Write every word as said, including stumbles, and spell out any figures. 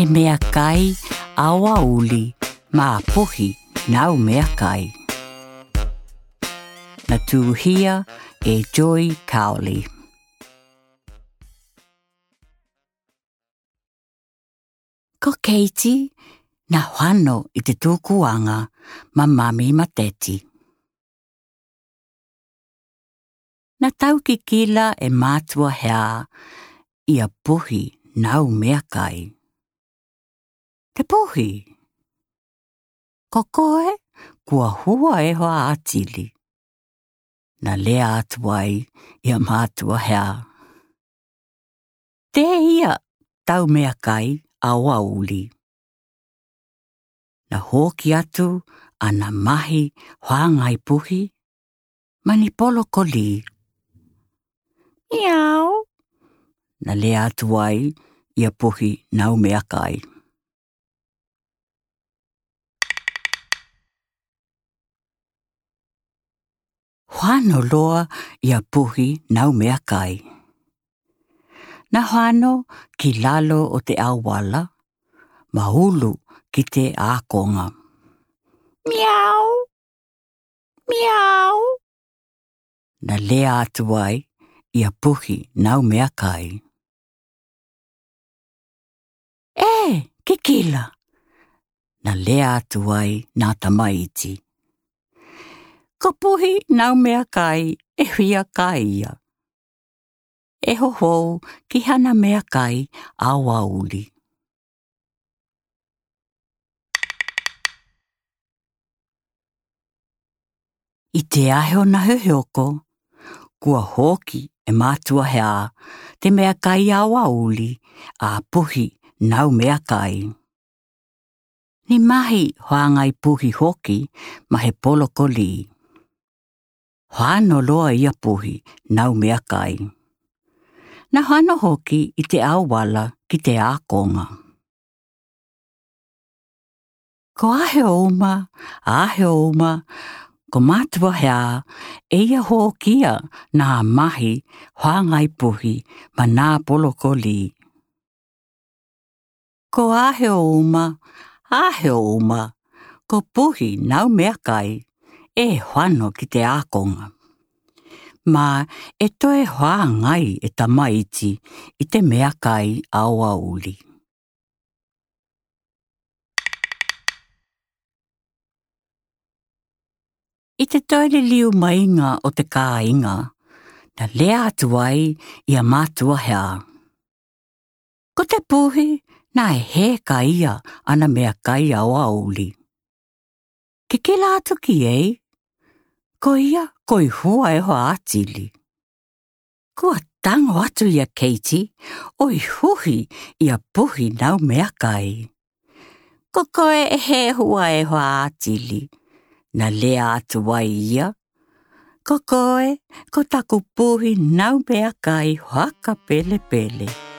he mea kai awa uli ma pohi nau mea kai. Na tūhia e Joy Cowley. Ko Katie na whano i te tūkuanga ma mami ma teti. Na tau ki kila e mātua hea i a pohi nau mea kai. Te pohi. Ko koe kua hua e hoa atili. Na lea atuai i a mātua hea. Te ia tau mea kai awa uli. Na hoki atu ana mahi hoangai puhi, mani polo koli. Miau. Na lea atuai i a puhi nau mea kai. Whano loa i a puhi nau mea kai. Na whano ki lalo o te awala, ma ulu ki te ākonga. Miau! Miau! Na lea atuai i a puhi nau mea kai. E, ki kila! Na lea atuai nā tamaiti. Ko puhi nau mea kai e huia kai ia. E hoho ki hana mea kai awa uli. I te aheo na heheoko, kua hoki e mātua hea te mea kai awa uli a puhi nau mea kai. Ni mahi hoangai puhi hoki ma he polo koli. Whano loa ia puhi nau mea kai. Na whano hoki i te awala ki te ākonga. Ko aheo uma, aheo uma, ko mātua hea e ia hokia nā mahi hoangai puhi ma nā polo koli. Ko aheo uma, aheo uma, ko puhi nau mea kai e whano ki te ākonga. Ma e toe hoangai e tamaiti i te mea kai awa uli. I te toile liu mainga o te kāinga, na lea atuai i a mātua hea. Ko te puhi, nā e he ka ia ana mea kai awa uli. Ke ke la atu ki ei? Ko ia, ko i hua e hoa atili. Kua tango atu ia Katie, o i huhi i a puhi nau mea kai. Ko koe e he hua e hoa atili. Na lea atuai ia. Ko koe, ko taku puhi nau mea kai haka pele pele.